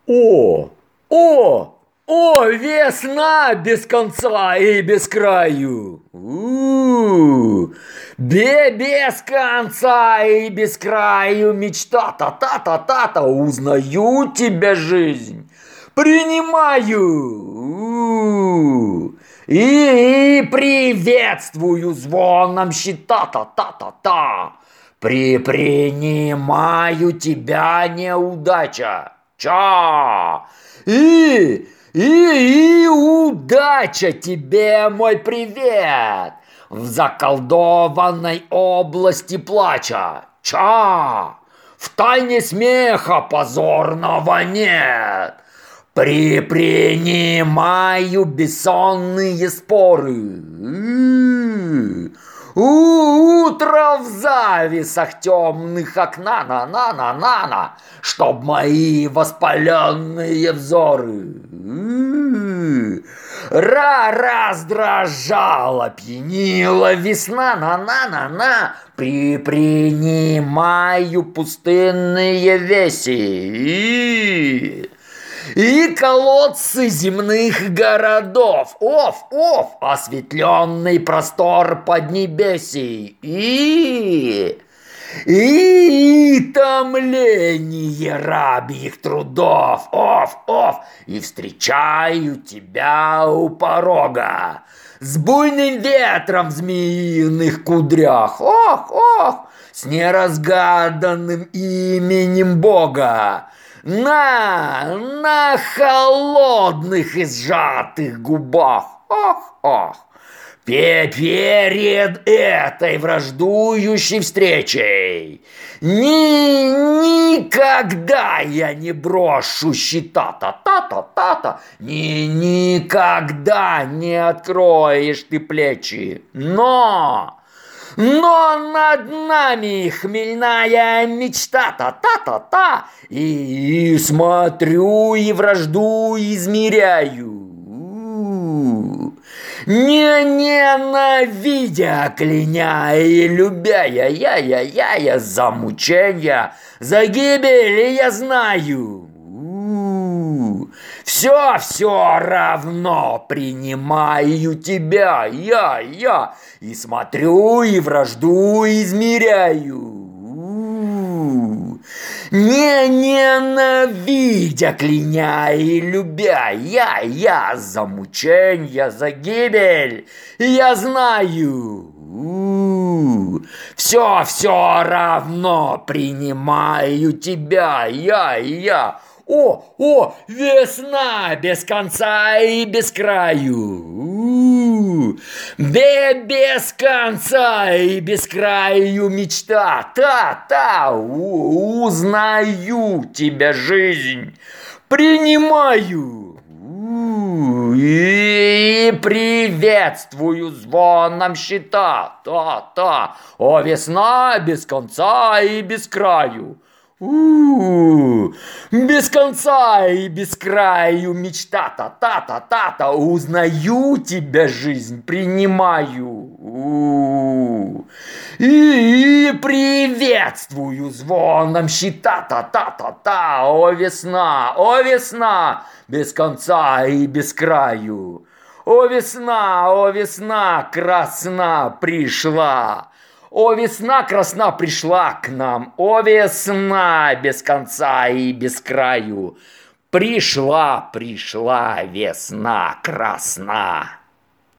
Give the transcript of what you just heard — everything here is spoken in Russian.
О, о, о, весна без конца и без краю. Без конца и без краю мечта, та-та-та-та-та, узнаю тебя, жизнь, принимаю. И приветствую звоном щита, та-та-та-та. Принимаю тебя, неудача. Ча! И удача тебе, мой привет! В заколдованной области плача. Ча! В тайне смеха позорного нет. Принимаю бессонные споры. Утро в завесах темных окна, на-на-на-на-на, чтоб мои воспаленные взоры раздражала, пьянила весна, на-на-на-на, принимаю пустынные веси. И колодцы земных городов, осветленный простор поднебесий, и томление рабьих трудов, и встречаю тебя у порога с буйным ветром в змеиных кудрях, с неразгаданным именем Бога. На холодных и сжатых губах. Перед этой враждующей встречей никогда я не брошу щита, та-та-та-та, никогда не откроешь ты плечи, но над нами хмельная мечта, та-та-та-та, и смотрю и вражду измеряю. Не ненавидя, кляня и любя, я за мученья, за гибель я знаю. Все равно принимаю тебя, я, и смотрю, и вражду измеряю. Не ненавидя, кляня и любя, я за мученья, за гибель я знаю. Все равно принимаю тебя, я. Весна без конца и без краю. Без конца и без краю мечта. Узнаю тебя, жизнь, принимаю. И приветствую звоном щита. О, весна без конца и без краю. Без конца и без краю мечта, та узнаю тебя, жизнь, принимаю. И приветствую звоном щита, та о, весна, без конца и без краю. О, весна, красна пришла. О, весна красна пришла к нам, о, весна без конца и без краю. Пришла весна красна.